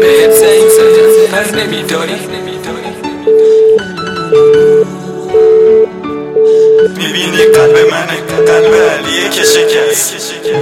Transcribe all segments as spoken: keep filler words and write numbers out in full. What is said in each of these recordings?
بهت زنگ زدم پر نمیداری. میبینی قلب منه، قلب علیه که شکست.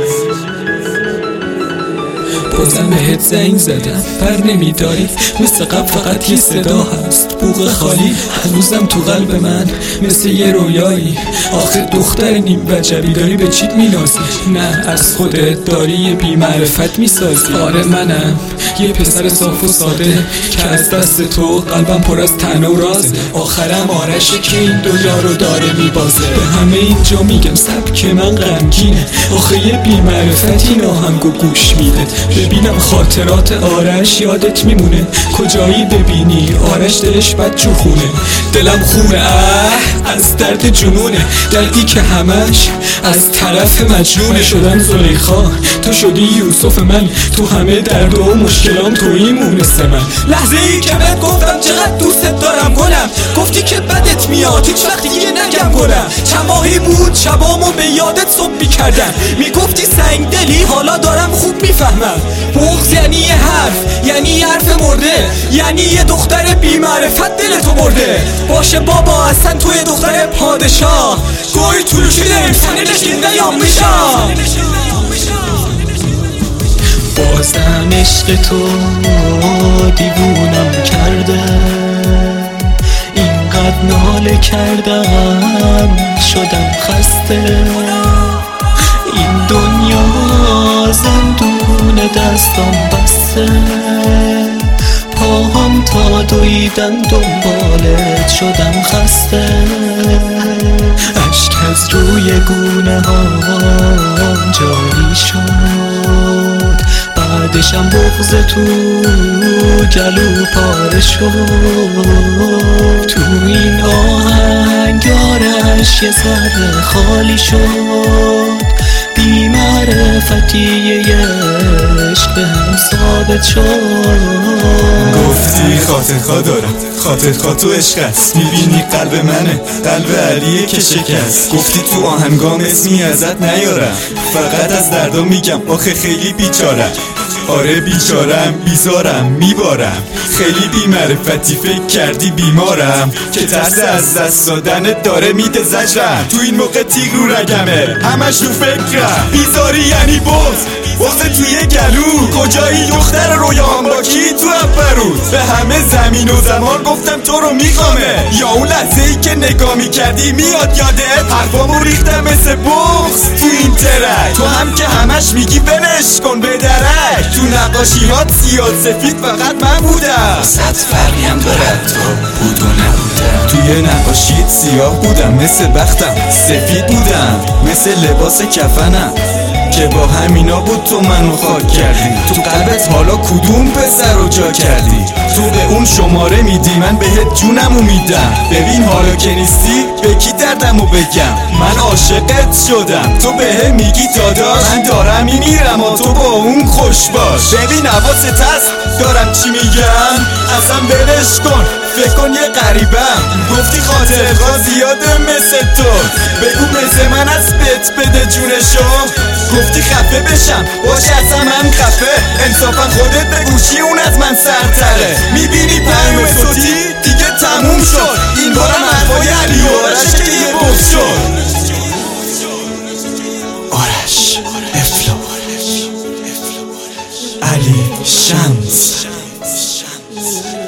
بازم بهت زنگ زدم پر نمیداری. مثل قبل فقط یه صدا هست، بوق خالی هنوزم تو قلب من مثل یه رویایی. آخه دختر نیم وجبی داری به چیت مینازی؟ نه از خودت داری یه بی معرفت میسازی. آره منم یه پسر صاف و ساده که از دست تو قلبم پر از تنه و رازه. آخرم آرشه که این دنیا رو داره میبازه. به همه اینجا میگم سبک من غمگینه. آخه یه بی معرفت این آهنگو گوش میده. ببینم خاطرات آرش یادت میمونه. کجایی ببینی آرش دلش بد جو خونه. دلم خونه اه از درد جنونه، دردی که همش از طرف مجنونه. شدم زلیخا تو شدی یوسف من، تو همه درد و مشکلام تویی مونس من. لحظه ای که بهت گفتم چقدر دوستت دارم گلم، گفتی که بدت میاد هیچ وقت دیگه نگم گلم. چند ماهی بود شبامو به یادت صبح میکردم، میگفتی سنگ دلی حالا دارم خوب میفهمم. بغض یعنی یه حرف، یعنی یه حرف مرده، یعنی یه دختر بی معرفت دلتو برده. باشه بابا اصلا توی دختر پادشاه گوی طولوشی نمیفنه نشین نیام میشم. بازم عشق تو دیوونم کرده، اینقدر ناله کردم شدم خسته. این دنیا زندون دستم بسته، پاهم تا دویدن دنبالت شدم خسته. اشک از روی گونه هام جاری شد، بعدشم بغض تو گلو پاره شد. تو این آهنگ آرش یه ذره خالی شد، بی معرفتی یه عشق به هم ثابت شد. گفتی خاطر خواه دارم، خاطر خواه تو عشق است. میبینی قلب منه، قلب علیه که شکست. گفتی تو آهنگام اسمی ازت نیارم، فقط از دردا میگم آخه خیلی بیچارم. آره بیچارم بیزارم میبارم، خیلی بی معرفتی فکر کردی بیمارم که ترس از دست دادنت داره میده زجرم. تو این موقع تیغ رو رگمه همش رو فکرم. بیزاری یعنی بغض، بغض توی گلو. کجایی دختر رویام با کی تو افروز؟ به همه زمین و زمان گفتم تو رو میخوامه. یا اون لحظه ای که نگاه میکردی میاد یادت حرفامو ریختم مثل بغض تو این ترک. تو هم که همش میگی بلش کن به درک، تو نقاشیات سیاه سفید فقط من بودم. صد فرقی هم دارد تو بود و نبودم. توی نقاشیت سیاه بودم مثل بختم، سفید بودم مثل لباس کفنم که با همینا بود تو منو خاک کردی. تو قلبت حالا کدوم پسر رو جا کردی؟ تو به اون شماره میدی من بهت جونمو میدم. ببین حالا که نیستی به کی دردمو بگم؟ من عاشقت شدم تو به میگی داداش، من دارم میمیرم و تو با اون خوش باش. ببین حواست هست دارم چی میگم، اصلا بلش کن فکر کن یه غریبم. گفتی خاطر خواه زیاده مثل تو، بگو مثل من از بت بده جونشو. گفتی خفه بشم باشه اصلا من خفه، انصافا خودت به گوشی اون از من سرتره. میبینی پیام صوتی دیگه تموم شد، این بارم حرفای علی و آرش که یه بغض شد. آرش افلا علی شمس.